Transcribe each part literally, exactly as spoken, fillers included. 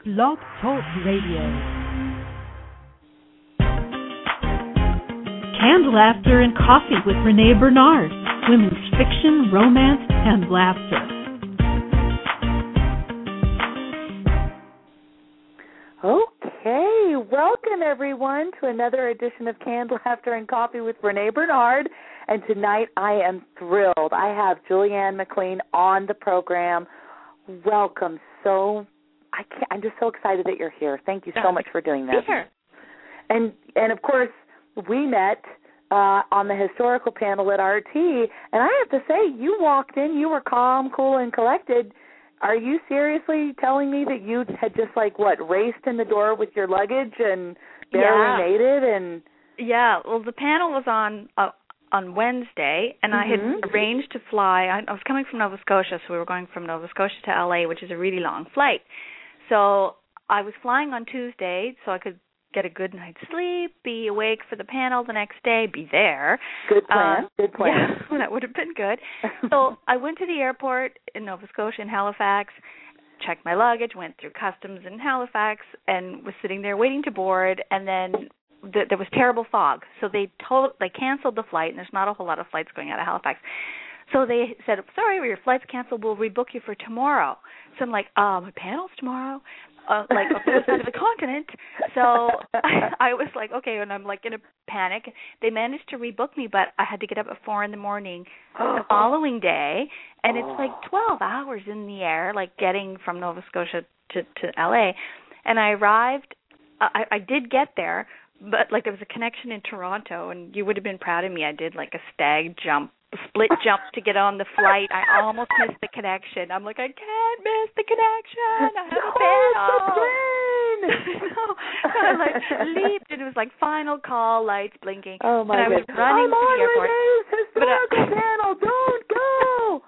Blog Talk Radio. Canned Laughter and Coffee with Renee Bernard. Women's fiction, romance, and laughter. Okay, welcome everyone to another edition of Canned Laughter and Coffee with Renee Bernard. And tonight I am thrilled. I have Julianne McLean on the program. Welcome. So I can't, I'm just so excited that you're here. Thank you so much for doing this. Sure. And and of course we met uh, on the historical panel at R T, and I have to say, you walked in, you were calm, cool, and collected. Are you seriously telling me that you had just, like, what, raced in the door with your luggage and barely yeah. made it? And Yeah, well, the panel was on uh, on Wednesday, and mm-hmm. I had arranged to fly. I, I was coming from Nova Scotia, so we were going from Nova Scotia to L A, which is a really long flight. So I was flying on Tuesday so I could get a good night's sleep, be awake for the panel the next day, be there. Good plan, uh, good plan. Yeah, that would have been good. So I went to the airport in Nova Scotia in Halifax, checked my luggage, went through customs in Halifax, and was sitting there waiting to board, and then th- there was terrible fog. So they told they canceled the flight, and there's not a whole lot of flights going out of Halifax. So they said, sorry, your flight's canceled, we'll rebook you for tomorrow. So I'm like, uh, my panel's tomorrow? Uh, like on the other side of the continent. So I, I was like, okay, and I'm like in a panic. They managed to rebook me, but I had to get up at four in the morning the following day, and it's like twelve hours in the air, like getting from Nova Scotia to, to L A. And I arrived, I, I did get there, but like there was a connection in Toronto, and you would have been proud of me. I did like a stag jump, split jump to get on the flight. I almost missed the connection. I'm like, I can't miss the connection. I have a panel. No, so I like leaped, and it was like final call, lights blinking. Oh my and I was goodness. running I'm to on the airport. Renee's historical But, uh, panel. Don't go.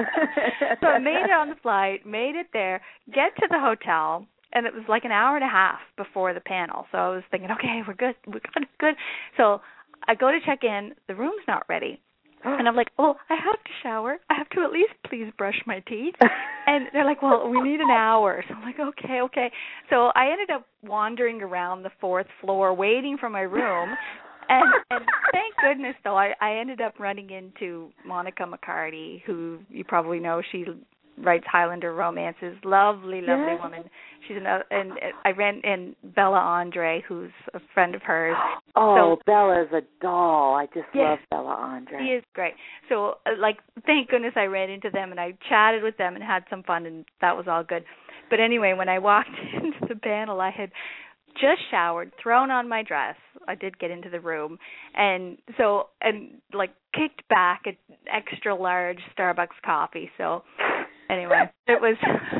So I made it on the flight, made it there, get to the hotel. And it was like an hour and a half before the panel. So I was thinking, okay, we're good, we're good, good. So I go to check in. The room's not ready. And I'm like, oh, I have to shower. I have to at least please brush my teeth. And they're like, well, we need an hour. So I'm like, okay, okay. So I ended up wandering around the fourth floor waiting for my room. And, and thank goodness, though, I, I ended up running into Monica McCarty, who you probably know. She writes Highlander romances. Lovely, lovely yes. woman. She's an, and I ran in Bella Andre, who's a friend of hers. Oh, so, Bella's a doll. I just yes, love Bella Andre. She is great. So, uh, like, thank goodness I ran into them, and I chatted with them and had some fun, and that was all good. But anyway, when I walked into the panel, I had just showered, thrown on my dress. I did get into the room, and so, and like, kicked back an extra large Starbucks coffee. So, anyway, it was,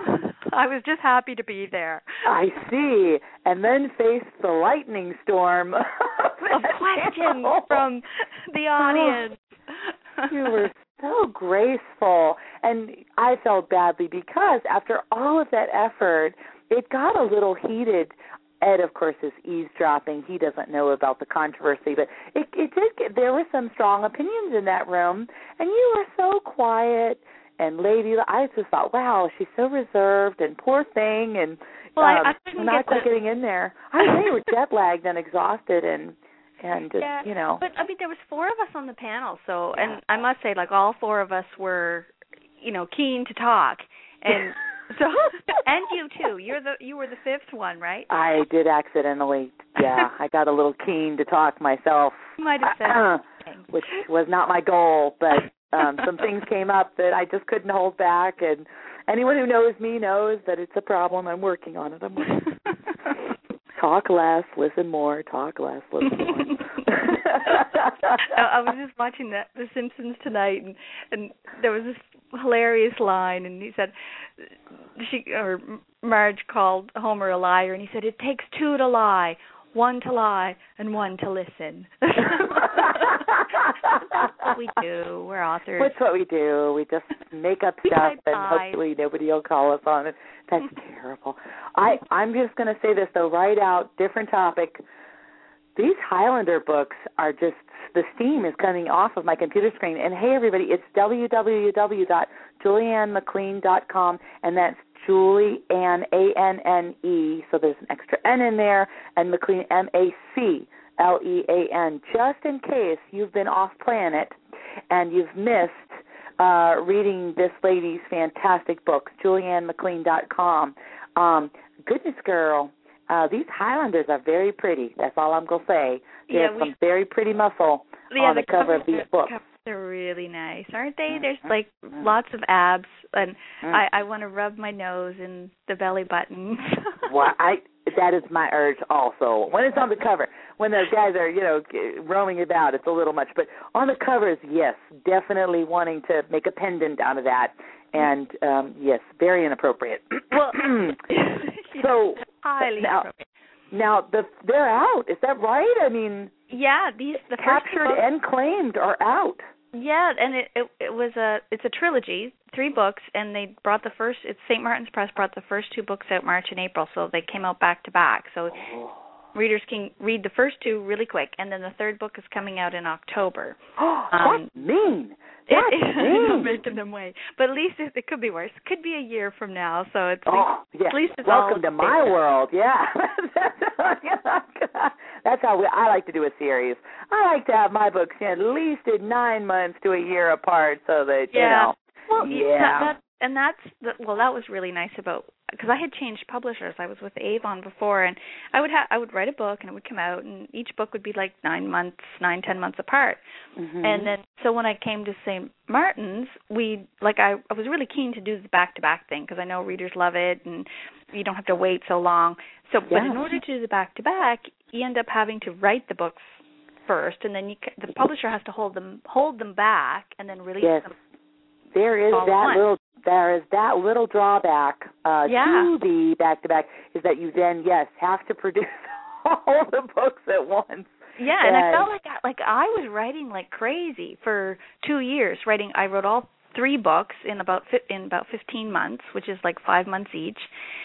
I was just happy to be there. I see. And then faced the lightning storm of questions from the audience. You were so graceful. And I felt badly because after all of that effort, it got a little heated. Ed, of course, is eavesdropping. He doesn't know about the controversy, but it, it did get, there were some strong opinions in that room, and you were so quiet and lady. I just thought, wow, she's so reserved, and poor thing, and well, um, I, I couldn't not get quite the... getting in there. I think you were jet lagged and exhausted, and and just, yeah, you know. But I mean, there was four of us on the panel, so yeah. and I must say, like, all four of us were, you know, keen to talk, and. So, and you too. You're the you were the fifth one, right? I did accidentally. Yeah, I got a little keen to talk myself. You might have said, which was not my goal, but um, some things came up that I just couldn't hold back. And anyone who knows me knows that it's a problem. I'm working on it. I'm working. Talk less, listen more. Talk less, listen more. I was just watching the, the Simpsons tonight, and, and there was this hilarious line, and he said, she or Marge called Homer a liar, and he said, it takes two to lie, one to lie and one to listen. That's what we do. We're authors. That's what we do. We just make up we stuff, and lies. hopefully nobody will call us on it. That's terrible. I, I'm just going to say this, though, right out, different topic. These Highlander books are just, the steam is coming off of my computer screen. And, hey, everybody, it's w w w dot julianne mclean dot com, and that's Julie Anne, A N N E, so there's an extra N in there, and MacLean, M A C L E A N, just in case you've been off planet and you've missed uh, reading this lady's fantastic books, Julianne MacLean dot com. Um, goodness, girl, uh, these Highlanders are very pretty. That's all I'm going to say. They yeah, have we, some very pretty muscle yeah, on the, the cover of these books. They're really nice, aren't they? There's Mm-hmm. like lots of abs, and Mm. I, I want to rub my nose in the belly button. Well, I that is my urge also. When it's on the cover, when those guys are, you know, roaming about, it's a little much. But on the covers, yes, definitely wanting to make a pendant out of that. And, um, yes, very inappropriate. Well, so highly now, inappropriate. now the, they're out. Is that right? I mean, Yeah, these the captured first book, and claimed are out. Yeah, and it, it it was a it's a trilogy, three books, and they brought the first. It's Saint Martin's Press brought the first two books out March and April, so they came out back to back. So readers can read the first two really quick, and then the third book is coming out in October. Oh, Um, that's mean. That's it, mean. making them wait, but at least it, it could be worse. It could be a year from now, so it's Oh, yeah. at least it's Welcome all to my safe. world. Yeah. That's how we, I like to do a series. I like to have my books at least at nine months to a year apart, so that Yeah. you know. Well, yeah. that, that, and that's the, well, that was really nice about because I had changed publishers. I was with Avon before, and I would ha- I would write a book, and it would come out, and each book would be like nine months, nine ten months apart. Mm-hmm. And then, so when I came to Saint Martin's, we like I, I was really keen to do the back to back thing because I know readers love it, and you don't have to wait so long. So, but Yeah. in order to do the back to back, you end up having to write the books first, and then you ca- the publisher has to hold them hold them back, and then release Yes. them. There is all at that once. little there is that little drawback uh, Yeah. to the back to back is that you then yes have to produce all the books at once. Yeah, and I And- felt like I, like I was writing like crazy for two years. Writing, I wrote all three books in about fi- in about fifteen months, which is like five months each.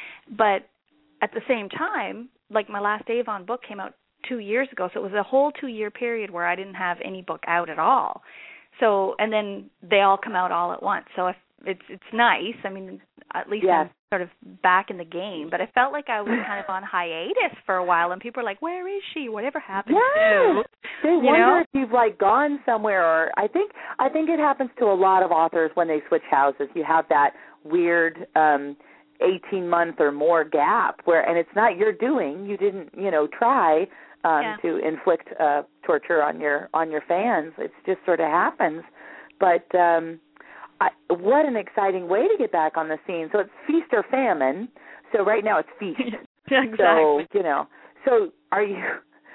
But at the same time, like my last Avon book came out two years ago, so it was a whole two-year period where I didn't have any book out at all. So, and then they all come out all at once. So if it's it's nice. I mean, at least Yes. I'm sort of back in the game. But I felt like I was kind of on hiatus for a while, and people were like, "Where is she? Whatever happened Yes. to?" They You wonder know? if you've like gone somewhere, or I think I think it happens to a lot of authors when they switch houses. You have that weird um eighteen month or more gap where, and it's not your doing. You didn't, you know, try um Yeah. to inflict uh torture on your on your fans. It's just sort of happens. But um I, what an exciting way to get back on the scene. So it's feast or famine. So right now it's feast. Exactly. So, you know, so are you,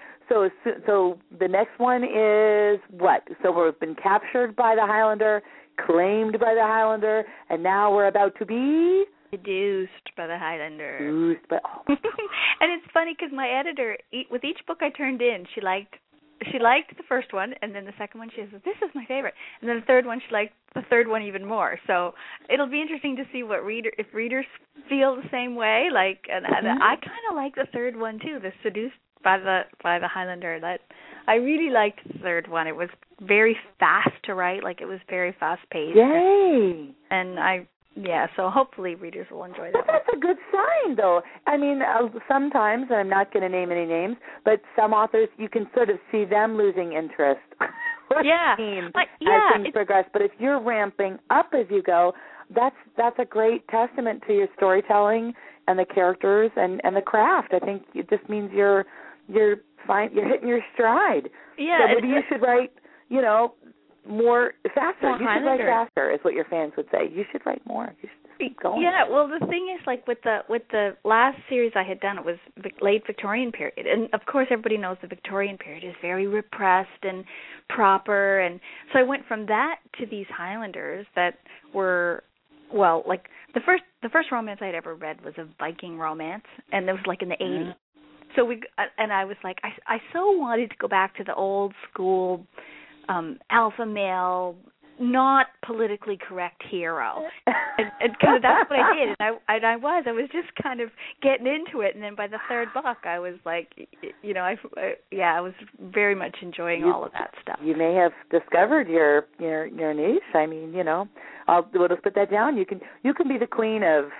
so so the next one is what? So we've been captured by the Highlander, claimed by the Highlander, and now we're about to be Seduced by the Highlander. used by, oh. And it's funny because my editor, e- with each book I turned in, she liked she liked the first one, and then the second one she said, "This is my favorite," and then the third one she liked the third one even more. So it'll be interesting to see what reader if readers feel the same way. Like, and, and Mm-hmm. I kind of like the third one too, the Seduced by the by the Highlander. That I really liked the third one. It was very fast to write, like it was very fast paced. Yay! And I. Yeah, so hopefully readers will enjoy But that. that's a good sign, though. I mean, uh, sometimes, and I'm not going to name any names, but some authors, you can sort of see them losing interest. Yeah, like, yeah, as things it's- progress. But if you're ramping up as you go, that's that's a great testament to your storytelling and the characters and, and the craft. I think it just means you're you're fine. You're hitting your stride. Yeah, So maybe it's- you should write, you know, more faster. More you should write Highlander. faster, is what your fans would say. You should write more. You should just keep going. Yeah, well, the thing is, like with the with the last series I had done, it was vic- late Victorian period, and of course, everybody knows the Victorian period is very repressed and proper, and so I went from that to these Highlanders that were, well, like the first the first romance I'd ever read was a Viking romance, and it was like in the eighties. So we and I was like, I I so wanted to go back to the old school. Um, alpha male, not politically correct hero, and, and kind of that's what I did, and I and I was I was just kind of getting into it, and then by the third book, I was like, you know, I, I yeah, I was very much enjoying You- all of that stuff. You may have discovered your your your niche. I mean, you know, I'll we'll just put that down. You can you can be the queen of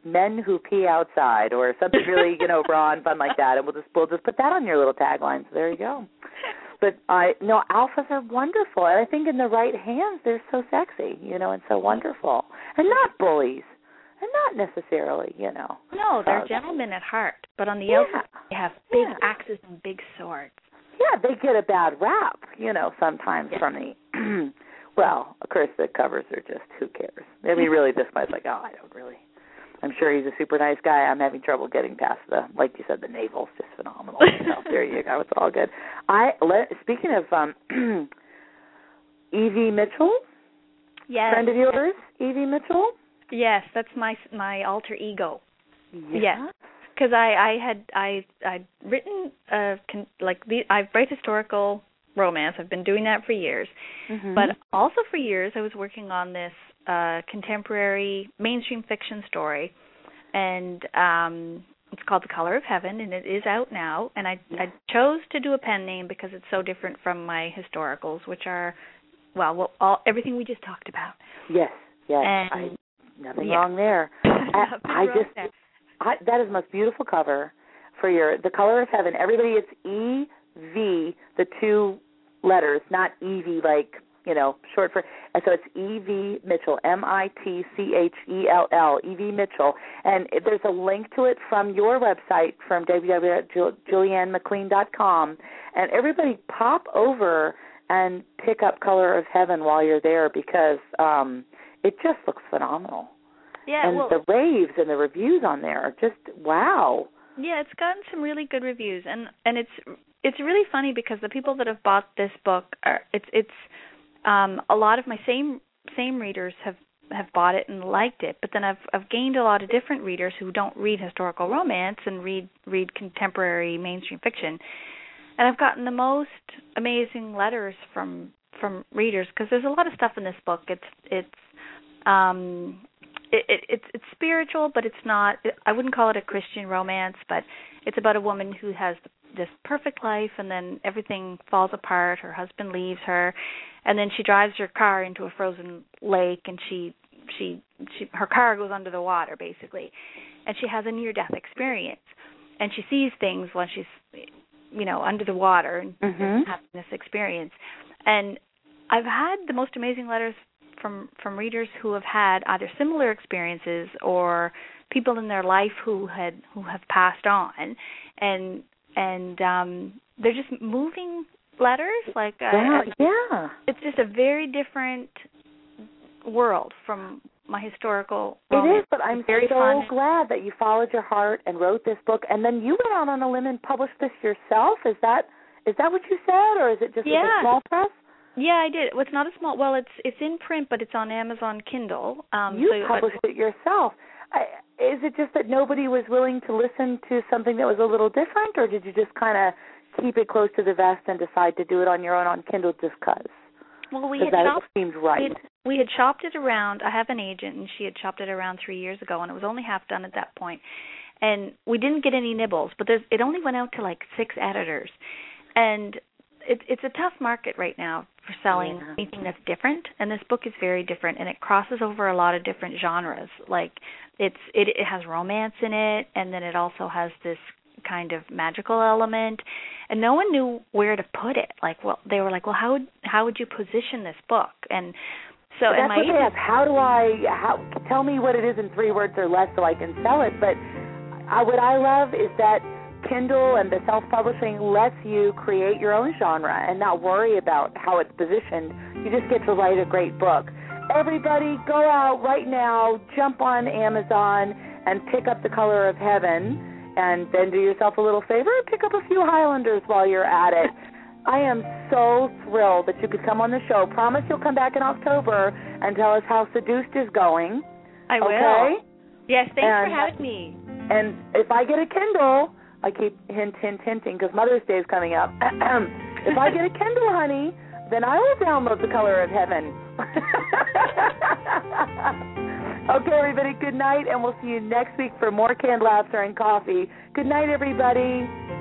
men who pee outside or something really, you know, raw and fun like that. And we'll just we'll just put that on your little tagline. So there you go. But I no, alphas are wonderful, and I think in the right hands they're so sexy, you know, and so wonderful, and not bullies, and not necessarily, you know. No, they're uh, gentlemen at heart, but on the yeah, outside they have big yeah. axes and big swords. Yeah, they get a bad rap, you know, sometimes yeah. from the. Well, of course, the covers are just who cares. I mean, really, this guy's like, oh, I don't really. I'm sure he's a super nice guy. I'm having trouble getting past the, like you said, the navel's just phenomenal. So there you go. It's all good. I let, speaking of um, Evie Mitchell, yes, friend of yours, Evie Mitchell. Yes, that's my my alter ego. Yeah. Yes, because I I had I I'd written uh con, like the I write historical romance. I've been doing that for years, Mm-hmm. but also for years I was working on this uh, contemporary mainstream fiction story, and um, it's called The Color of Heaven, and it is out now. And I, Yes. I chose to do a pen name because it's so different from my historicals, which are, well, well all, everything we just talked about. Yes, yes. And, I, nothing yeah. wrong there. I, I wrong just, there. I, that is the most beautiful cover for your The Color of Heaven. Everybody, it's E V, the two letters, not Evie like, you know, short for, and so it's Evie Mitchell, M I T C H E L L, Evie Mitchell. And there's a link to it from your website, from w w w dot julianne mclean dot com. And everybody pop over and pick up Color of Heaven while you're there, because um, it just looks phenomenal. Yeah, and well, the raves and the reviews on there are just, wow. Yeah, it's gotten some really good reviews, and, and it's it's really funny because the people that have bought this book are it's it's um, a lot of my same same readers have, have bought it and liked it, but then I've I've gained a lot of different readers who don't read historical romance and read read contemporary mainstream fiction, and I've gotten the most amazing letters from from readers, because there's a lot of stuff in this book. It's it's um, It, it, it's it's spiritual, but it's not. I wouldn't call it a Christian romance, but it's about a woman who has this perfect life, and then everything falls apart. Her husband leaves her, and then she drives her car into a frozen lake, and she she she her car goes under the water basically, and she has a near-death experience, and she sees things when she's, you know, under the water and Mm-hmm. having this experience. And I've had the most amazing letters from from readers who have had either similar experiences or people in their life who had who have passed on, and and um, they're just moving letters. Like uh, Wow, yeah, it's just a very different world from my historical it romance. is. But I'm It's very so fun. glad that you followed your heart and wrote this book, and then you went out on a limb and published this yourself. Is that is that what you said, or is it just Yeah. a small press? Yeah, I did. Well, it's not a small. Well, it's it's in print, but it's on Amazon Kindle. Um, You so published it yourself. I, is it just that nobody was willing to listen to something that was a little different, or did you just kind of keep it close to the vest and decide to do it on your own on Kindle just because? Well, we Because had that shopped, seemed right. we had, we had shopped it around. I have an agent, and she had shopped it around three years ago, and it was only half done at that point. And we didn't get any nibbles, but there's, it only went out to like six editors. And it, it's a tough market right now for selling Yeah. anything that's different, and this book is very different, and it crosses over a lot of different genres. Like it's it, it has romance in it, and then it also has this kind of magical element, and no one knew where to put it. Like, well, they were like, well, how would how would you position this book? And so, That's and my what they agent, ask. How do I? How tell me what it is in three words or less so I can sell it. But I, what I love is that Kindle and the self-publishing lets you create your own genre and not worry about how it's positioned. You just get to write a great book. Everybody, go out right now, jump on Amazon, and pick up The Color of Heaven. And then do yourself a little favor and pick up a few Highlanders while you're at it. I am so thrilled that you could come on the show. Promise you'll come back in October and tell us how Seduced is going. I will. Okay? Yes, thanks And- for having me. And if I get a Kindle, I keep hint, hint, hinting because Mother's Day is coming up. If I get a Kindle, honey, then I will download The Color of Heaven. Okay, everybody, good night, and we'll see you next week for more canned laughter and coffee. Good night, everybody.